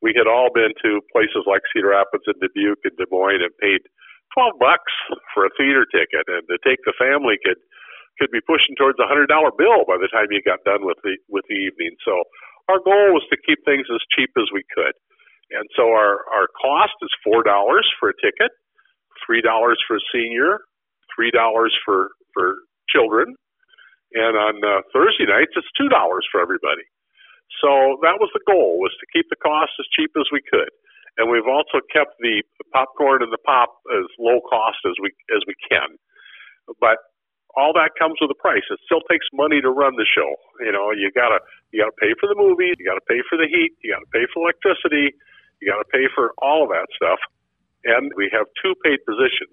we had all been to places like Cedar Rapids and Dubuque and Des Moines and paid $12 for a theater ticket, and to take the family could be pushing towards $100 bill by the time you got done with the evening. So our goal was to keep things as cheap as we could. And so our cost is $4 for a ticket, $3 for a senior, $3 for children, and on Thursday nights it's $2 for everybody. So that was the goal, was to keep the cost as cheap as we could. And we've also kept the popcorn and the pop as low cost as we can. But all that comes with a price. It still takes money to run the show. You know, you gotta pay for the movie, you gotta pay for the heat, you gotta pay for electricity, you gotta pay for all of that stuff. And we have 2 paid positions.